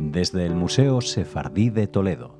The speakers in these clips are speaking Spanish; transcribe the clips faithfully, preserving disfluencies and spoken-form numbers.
desde el Museo Sefardí de Toledo.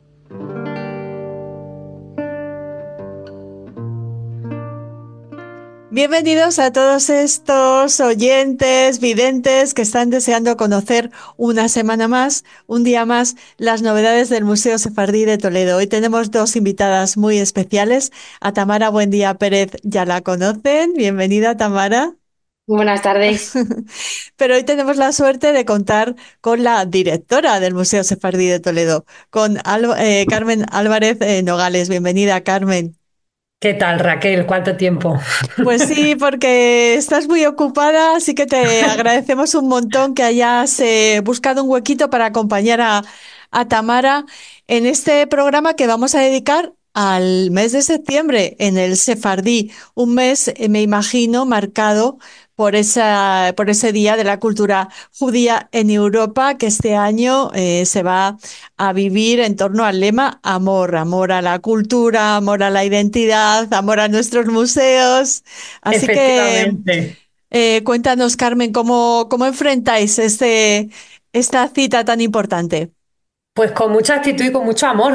Bienvenidos a todos estos oyentes, videntes que están deseando conocer una semana más, un día más, las novedades del Museo Sefardí de Toledo. Hoy tenemos dos invitadas muy especiales. A Tamara Buendía Pérez ya la conocen. Bienvenida, Tamara. Buenas tardes. Pero hoy tenemos la suerte de contar con la directora del Museo Sefardí de Toledo, con Al- eh, Carmen Álvarez eh, Nogales. Bienvenida, Carmen. ¿Qué tal, Raquel? ¿Cuánto tiempo? Pues sí, porque estás muy ocupada, así que te agradecemos un montón que hayas eh, buscado un huequito para acompañar a, a Tamara en este programa que vamos a dedicar al mes de septiembre en el Sefardí, un mes, eh, me imagino, marcado por esa, por ese Día de la Cultura Judía en Europa, que este año eh, se va a vivir en torno al lema amor, amor a la cultura, amor a la identidad, amor a nuestros museos. Así que Efectivamente. eh, cuéntanos, Carmen, ¿cómo, cómo enfrentáis este, esta cita tan importante? Pues con mucha actitud y con mucho amor.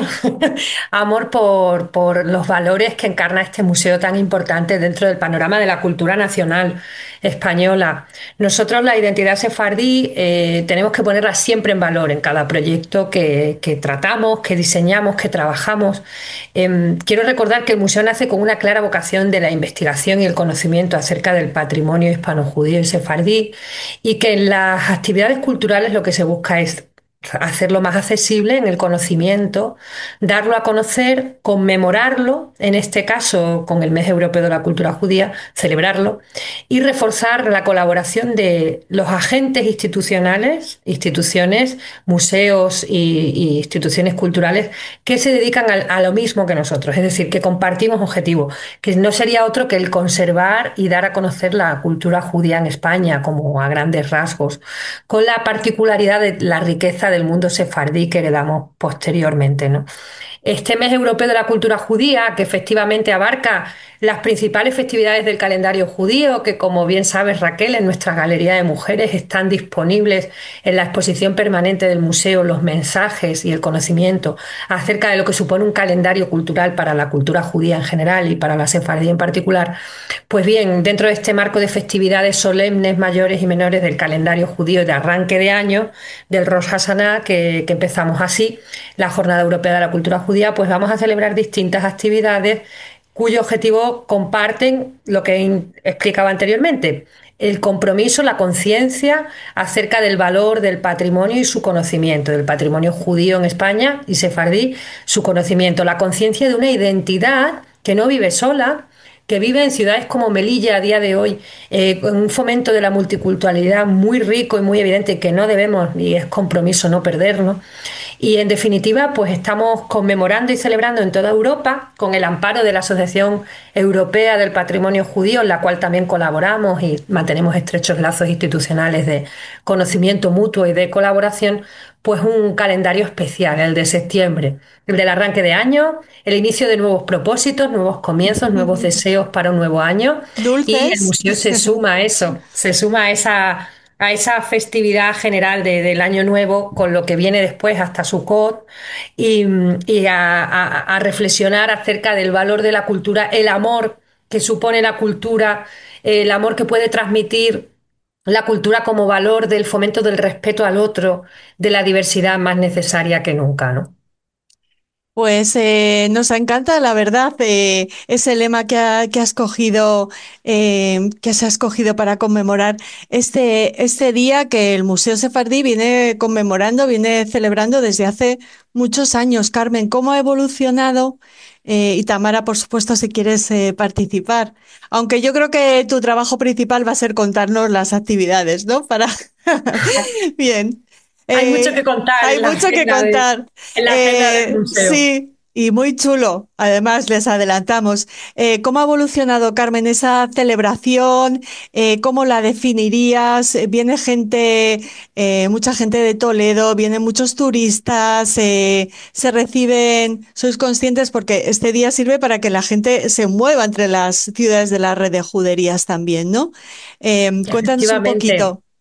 Amor por, por los valores que encarna este museo tan importante dentro del panorama de la cultura nacional española. Nosotros la identidad sefardí eh, tenemos que ponerla siempre en valor en cada proyecto que, que tratamos, que diseñamos, que trabajamos. Em, quiero recordar que el museo nace con una clara vocación de la investigación y el conocimiento acerca del patrimonio hispano-judío y sefardí, y que en las actividades culturales lo que se busca es hacerlo más accesible en el conocimiento, darlo a conocer, conmemorarlo, en este caso con el Mes Europeo de la Cultura Judía, celebrarlo, y reforzar la colaboración de los agentes institucionales, instituciones, museos y, y instituciones culturales que se dedican a, a lo mismo que nosotros, es decir, que compartimos objetivos, que no sería otro que el conservar y dar a conocer la cultura judía en España como a grandes rasgos, con la particularidad de la riqueza del mundo sefardí que heredamos posteriormente, ¿no? Este mes europeo de la cultura judía, que efectivamente abarca las principales festividades del calendario judío, que como bien sabes, Raquel, en nuestra galería de mujeres están disponibles en la exposición permanente del museo los mensajes y el conocimiento acerca de lo que supone un calendario cultural para la cultura judía en general y para la sefardí en particular. Pues bien, dentro de este marco de festividades solemnes mayores y menores del calendario judío de arranque de año, del Rosh Hashanah, que, que empezamos así, la Jornada Europea de la Cultura Judía, pues vamos a celebrar distintas actividades cuyo objetivo comparten lo que in- explicaba anteriormente, el compromiso, la conciencia acerca del valor del patrimonio y su conocimiento, del patrimonio judío en España y sefardí, su conocimiento, la conciencia de una identidad que no vive sola, que vive en ciudades como Melilla a día de hoy, eh, con un fomento de la multiculturalidad muy rico y muy evidente que no debemos, y es compromiso no perdernos. Y en definitiva, pues estamos conmemorando y celebrando en toda Europa, con el amparo de la Asociación Europea del Patrimonio Judío, en la cual también colaboramos y mantenemos estrechos lazos institucionales de conocimiento mutuo y de colaboración, pues un calendario especial, el de septiembre, el del arranque de año, el inicio de nuevos propósitos, nuevos comienzos, nuevos deseos para un nuevo año. Y el Dulces. museo se suma a eso, se suma a esa, a esa festividad general de- del Año Nuevo con lo que viene después hasta Sukkot, y, y a, a- a reflexionar acerca del valor de la cultura, el amor que supone la cultura, el amor que puede transmitir la cultura como valor del fomento del respeto al otro, de la diversidad más necesaria que nunca, ¿no? Pues eh, nos encanta, la verdad, eh, ese lema que, ha- que has cogido, eh, que se ha escogido para conmemorar este, este día que el Museo Sefardí viene conmemorando, viene celebrando desde hace muchos años. Carmen, ¿cómo ha evolucionado? Eh, y Tamara, por supuesto, si quieres eh, participar. Aunque yo creo que tu trabajo principal va a ser contarnos las actividades, ¿no? Para... Bien. Hay mucho Eh, que contar hay en la mucho que agenda de- contar. en la agenda del Eh, museo. sí, y muy chulo. Además, les adelantamos. Eh, ¿cómo ha evolucionado, Carmen, esa celebración? Eh, ¿cómo la definirías? Eh, Viene gente, eh, mucha gente de Toledo, vienen muchos turistas, eh, se reciben, sois conscientes porque este día sirve para que la gente se mueva entre las ciudades de la red de juderías también, ¿no? Eh, cuéntanos un Efectivamente. poquito.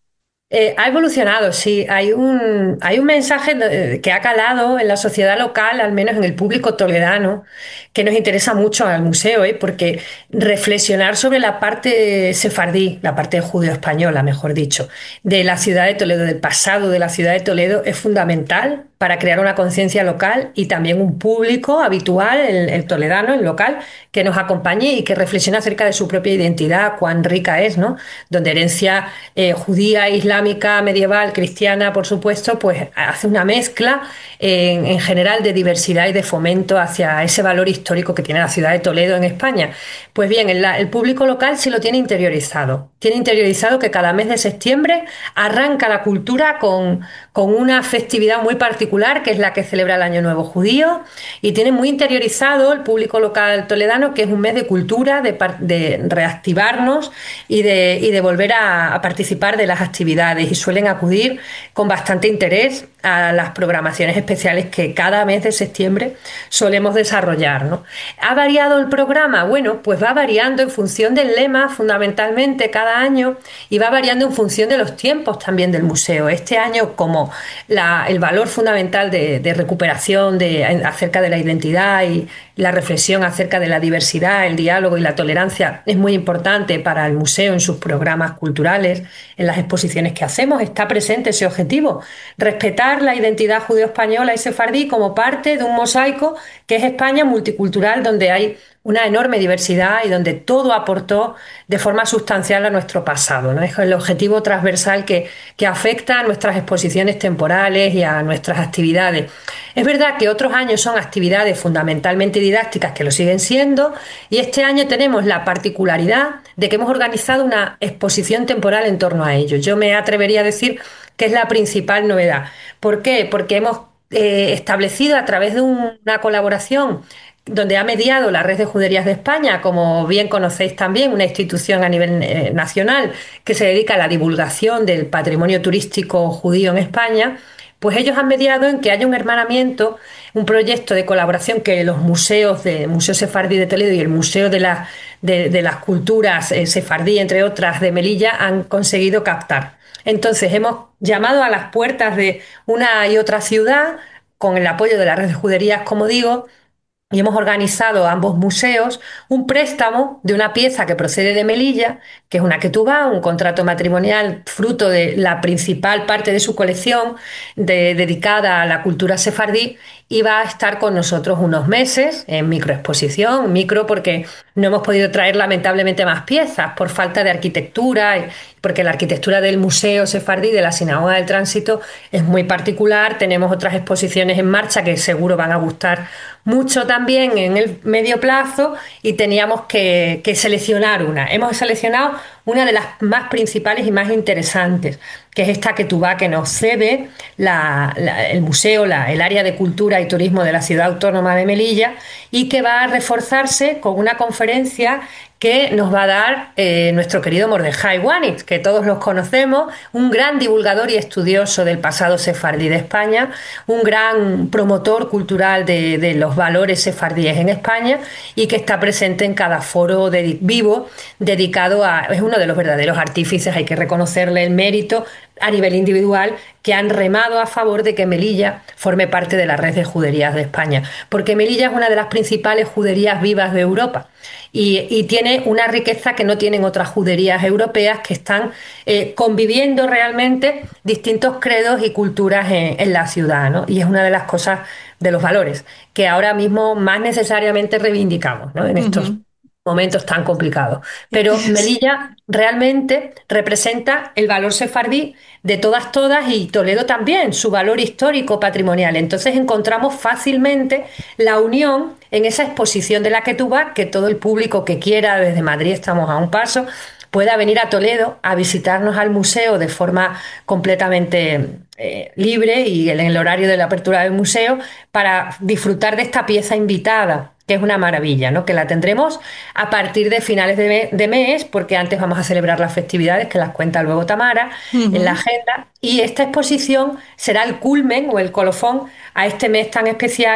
Eh, ha evolucionado, sí. Hay un, hay un mensaje de- que ha calado en la sociedad local, al menos en el público toledano, que nos interesa mucho al museo, ¿eh? Porque reflexionar sobre la parte sefardí, la parte judeo-española, mejor dicho, de la ciudad de Toledo, del pasado de la ciudad de Toledo, es fundamental para crear una conciencia local y también un público habitual, el, el toledano, el local, que nos acompañe y que reflexione acerca de su propia identidad, cuán rica es, ¿no? Donde herencia eh, judía, islámica, medieval, cristiana, por supuesto, pues hace una mezcla eh, en, en general de diversidad y de fomento hacia ese valor histórico que tiene la ciudad de Toledo en España. Pues bien, el, el público local sí lo tiene interiorizado. Tiene interiorizado que cada mes de septiembre arranca la cultura con, con una festividad muy particular, que es la que celebra el Año Nuevo Judío, y tiene muy interiorizado el público local toledano que es un mes de cultura, de, de reactivarnos y de, y de volver a, a participar de las actividades, y suelen acudir con bastante interés a las programaciones especiales que cada mes de septiembre solemos desarrollar, ¿no? ¿Ha variado el programa? Bueno, pues va variando en función del lema, fundamentalmente cada año, y va variando en función de los tiempos también del museo. Este año, como la, el valor fundamental de, de recuperación de, acerca de la identidad y la reflexión acerca de la diversidad, el diálogo y la tolerancia es muy importante para el museo en sus programas culturales, en las exposiciones que hacemos, está presente ese objetivo: respetar la identidad judeo-española y sefardí como parte de un mosaico que es España multicultural, donde hay una enorme diversidad y donde todo aportó de forma sustancial a nuestro pasado, ¿no? Es el objetivo transversal que, que afecta a nuestras exposiciones temporales y a nuestras actividades. Es verdad que otros años son actividades fundamentalmente didácticas, que lo siguen siendo, y este año tenemos la particularidad de que hemos organizado una exposición temporal en torno a ello. Yo me atrevería a decir que es la principal novedad. ¿Por qué? Porque hemos eh, establecido a través de una colaboración donde ha mediado la Red de Juderías de España, como bien conocéis también, una institución a nivel eh, nacional que se dedica a la divulgación del patrimonio turístico judío en España. Pues ellos han mediado en que haya un hermanamiento, un proyecto de colaboración que los museos, de Museo Sefardí de Toledo y el Museo de, la, de, de las Culturas eh, Sefardí, entre otras, de Melilla, han conseguido captar. Entonces hemos llamado a las puertas de una y otra ciudad, con el apoyo de la Red de Juderías, como digo, y hemos organizado a ambos museos un préstamo de una pieza que procede de Melilla, que es una ketubá, un contrato matrimonial fruto de la principal parte de su colección de- dedicada a la cultura sefardí, y va a estar con nosotros unos meses en microexposición, micro porque no hemos podido traer lamentablemente más piezas por falta de arquitectura, y porque la arquitectura del Museo Sefardí de la Sinagoga del Tránsito es muy particular. Tenemos otras exposiciones en marcha que seguro van a gustar mucho también en el medio plazo, y teníamos que, que seleccionar una. Hemos seleccionado una de las más principales y más interesantes, que es esta ketubá que nos cede la- la- el museo, la- el área de cultura y turismo de la Ciudad Autónoma de Melilla, y que va a reforzarse con una conferencia que nos va a dar eh, nuestro querido Mordejai Wanitz, que todos los conocemos, un gran divulgador y estudioso del pasado sefardí de España, un gran promotor cultural de, de los valores sefardíes en España, y que está presente en cada foro de, vivo dedicado a... Es uno de los verdaderos artífices, hay que reconocerle el mérito a nivel individual, que han remado a favor de que Melilla forme parte de la red de juderías de España, porque Melilla es una de las principales juderías vivas de Europa, y, y tiene una riqueza que no tienen otras juderías europeas, que están eh, conviviendo realmente distintos credos y culturas en, en la ciudad, ¿no? Y es una de las cosas, de los valores que ahora mismo más necesariamente reivindicamos, ¿no? En estos Ujú. momentos tan complicados. Pero Melilla realmente representa el valor sefardí de todas, todas, y Toledo también, su valor histórico patrimonial. Entonces encontramos fácilmente la unión en esa exposición de la Ketubá, que todo el público que quiera, desde Madrid estamos a un paso, pueda venir a Toledo a visitarnos al museo de forma completamente eh, libre y en el horario de la apertura del museo, para disfrutar de esta pieza invitada, que es una maravilla, ¿no? Que la tendremos a partir de finales de, me- de mes, porque antes vamos a celebrar las festividades, que las cuenta luego Tamara en la Ujú. agenda, y esta exposición será el culmen o el colofón a este mes tan especial,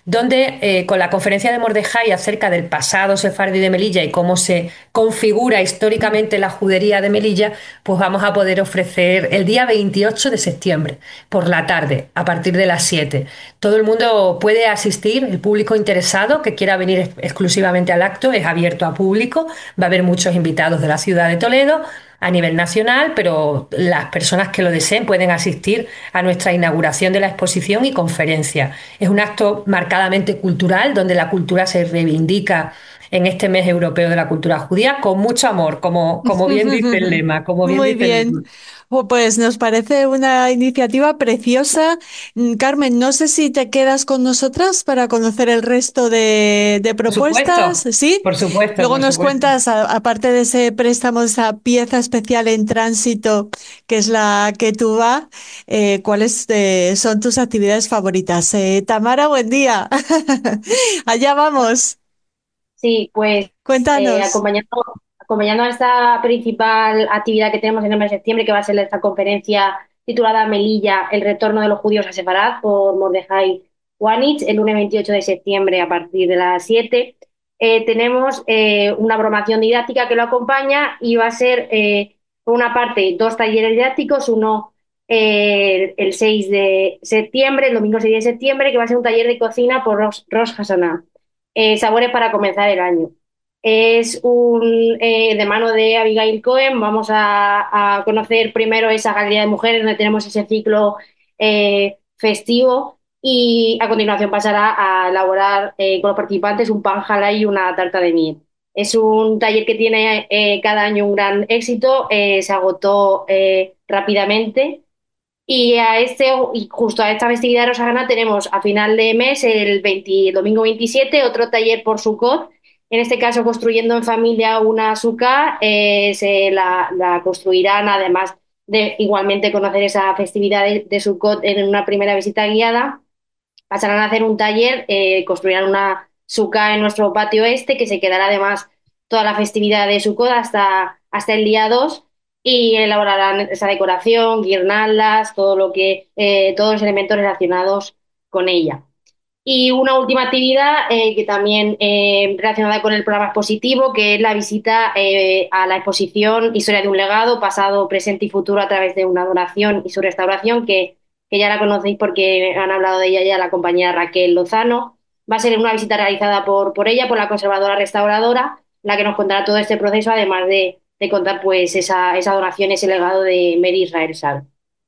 donde eh, con la conferencia de Mordejai acerca del pasado sefardí de Melilla y cómo se configura históricamente la judería de Melilla, pues vamos a poder ofrecer el día veintiocho de septiembre, por la tarde, a partir de las siete. Todo el mundo puede asistir, el público interesado que quiera venir ex- exclusivamente al acto es abierto a público, va a haber muchos invitados de la ciudad de Toledo a nivel nacional, pero las personas que lo deseen pueden asistir a nuestra inauguración de la exposición y conferencia. Es un acto marcadamente cultural, donde la cultura se reivindica en este mes europeo de la cultura judía con mucho amor, como, como bien dice el lema, como bien Muy dice el bien. lema. Oh, pues nos parece una iniciativa preciosa. Mm, Carmen, no sé si te quedas con nosotras para conocer el resto de, de Por propuestas, supuesto, ¿sí? por supuesto, Luego por nos supuesto. cuentas, a- aparte de ese préstamo, esa pieza especial en tránsito, que es la que tú vas, eh, ¿cuáles eh, son tus actividades favoritas? Eh, Tamara, buen día. Allá vamos. Sí, pues eh, Cuéntanos. acompañando, acompañando a esta principal actividad que tenemos en el mes de septiembre, que va a ser esta conferencia titulada Melilla, el retorno de los judíos a Sefarad, por Mordejai Wanitz, el lunes veintiocho de septiembre a partir de las siete. Eh, tenemos eh, una programación didáctica que lo acompaña y va a ser, eh, por una parte, dos talleres didácticos, uno eh, el seis de septiembre, el domingo seis de septiembre, que va a ser un taller de cocina por Rosh, Rosh Hashanah, eh, sabores para comenzar el año. Es un eh, de mano de Abigail Cohen. Vamos a, a conocer primero esa galería de mujeres donde tenemos ese ciclo eh, festivo y a continuación pasará a elaborar eh, con los participantes un pan halal y una tarta de miel. Es un taller que tiene eh, cada año un gran éxito, eh, se agotó eh, rápidamente y a este, y justo a esta festividad de Rosagana tenemos a final de mes, el veinte, el domingo veintisiete, otro taller por Sukkot. En este caso, construyendo en familia una sukkah, eh, se la, la construirán, además de igualmente conocer esa festividad de, de Sukkot en una primera visita guiada. Pasarán a hacer un taller, eh, construirán una sukkah en nuestro patio este, que se quedará además toda la festividad de Sukkot hasta, hasta el día dos, y elaborarán esa decoración, guirnaldas, todo lo que, eh, todos los elementos relacionados con ella. Y una última actividad eh, que también eh, relacionada con el programa expositivo, que es la visita eh, a la exposición Historia de un legado, pasado, presente y futuro a través de una donación y su restauración, que, que ya la conocéis porque han hablado de ella ya la compañera Raquel Lozano. Va a ser una visita realizada por, por ella, por la conservadora restauradora, la que nos contará todo este proceso, además de, de contar pues esa, esa donación, ese legado de Mary Israel Sal.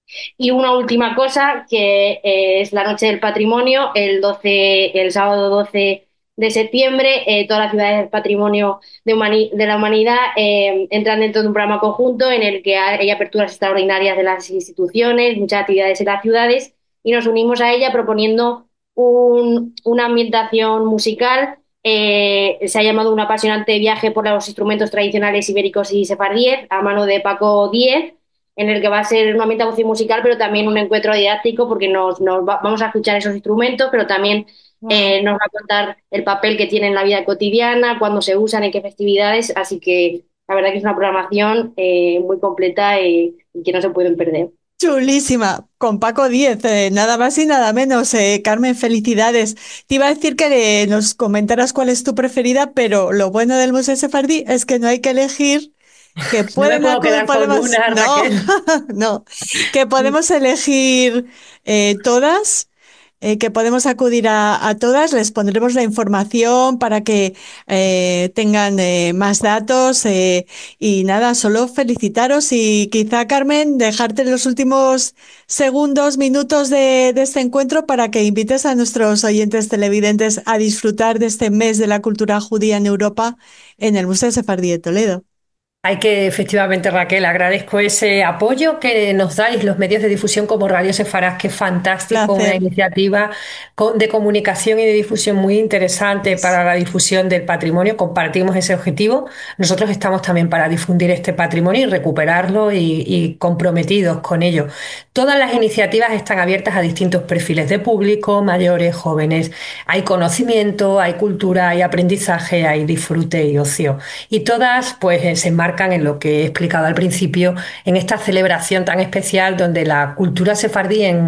Y una última cosa, que eh, es la Noche del Patrimonio, el doce, el sábado doce de septiembre, eh, todas las ciudades del patrimonio de, humani- de la humanidad eh, entran dentro de un programa conjunto en el que hay aperturas extraordinarias de las instituciones, muchas actividades en las ciudades, y nos unimos a ella proponiendo un- una ambientación musical. Eh, se ha llamado Un apasionante viaje por los instrumentos tradicionales ibéricos y sefardíes, a mano de Paco Díez, en el que va a ser una ambientación musical, pero también un encuentro didáctico, porque nos, nos va- vamos a escuchar esos instrumentos, pero también Wow. eh, nos va a contar el papel que tienen en la vida cotidiana, cuándo se usan, en qué festividades, así que la verdad que es una programación eh, muy completa eh, y que no se pueden perder. Chulísima, con Paco Diez, eh, nada más y nada menos. eh, Carmen, felicidades. Te iba a decir que eh, nos comentaras cuál es tu preferida, pero lo bueno del Museo Sefardí es que no hay que elegir, que No me pueden puedo acudir, quedar con podemos, una, no, Raquel. no, que podemos elegir eh, todas, eh, que podemos acudir a, a todas, les pondremos la información para que eh, tengan eh, más datos eh, y nada, solo felicitaros y quizá, Carmen, dejarte los últimos segundos, minutos de, de este encuentro para que invites a nuestros oyentes televidentes a disfrutar de este mes de la cultura judía en Europa en el Museo Sefardí de Toledo. Hay que, efectivamente, Raquel, agradezco ese apoyo que nos dais los medios de difusión como Radio Sefarad, que es fantástico, una Placer. iniciativa co- de comunicación y de difusión muy interesante para la difusión del patrimonio. Compartimos ese objetivo. Nosotros estamos también para difundir este patrimonio y recuperarlo y, y comprometidos con ello. Todas las iniciativas están abiertas a distintos perfiles de público, mayores, jóvenes. Hay conocimiento, hay cultura, hay aprendizaje, hay disfrute y ocio. Y todas pues eh, se enmarcan en lo que he explicado al principio, en esta celebración tan especial donde la cultura sefardí en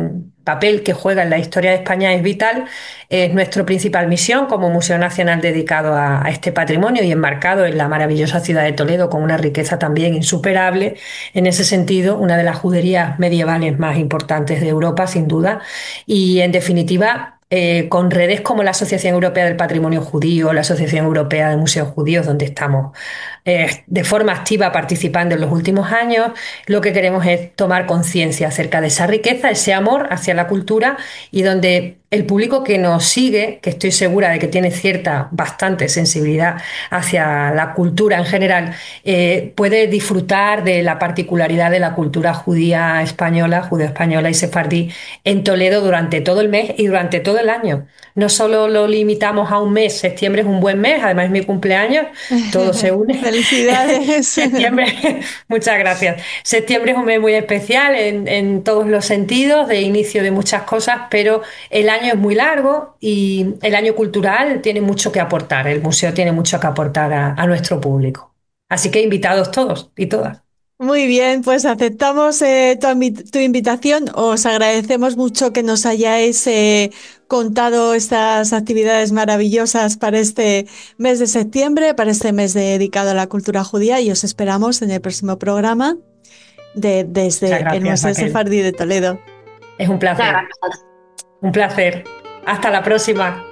papel que juega en la historia de España es vital. Es nuestra principal misión como Museo Nacional dedicado a, a este patrimonio y enmarcado en la maravillosa ciudad de Toledo, con una riqueza también insuperable. En ese sentido, una de las juderías medievales más importantes de Europa, sin duda. Y en definitiva, eh, con redes como la Asociación Europea del Patrimonio Judío, la Asociación Europea de Museos Judíos, donde estamos eh, de forma activa participando en los últimos años, lo que queremos es tomar conciencia acerca de esa riqueza, ese amor hacia la cultura, y donde el público que nos sigue, que estoy segura de que tiene cierta, bastante sensibilidad hacia la cultura en general, eh, puede disfrutar de la particularidad de la cultura judía española, judeo-española y sefardí en Toledo durante todo el mes y durante todo el año. No solo lo limitamos a un mes, septiembre es un buen mes, además es mi cumpleaños, todo se une. Felicidades. Septiembre, muchas gracias. Septiembre es un mes muy especial en, en todos los sentidos, de inicio de muchas cosas, pero el año es muy largo y el año cultural tiene mucho que aportar. El museo tiene mucho que aportar a, a nuestro público. Así que invitados todos y todas. Muy bien, pues aceptamos eh, tu, invi- tu invitación. Os agradecemos mucho que nos hayáis eh, contado estas actividades maravillosas para este mes de septiembre, para este mes dedicado a la cultura judía, y os esperamos en el próximo programa de, Muchas desde el gracias, Museo Raquel. Sefardí de Toledo. Es un placer, un placer. Hasta la próxima.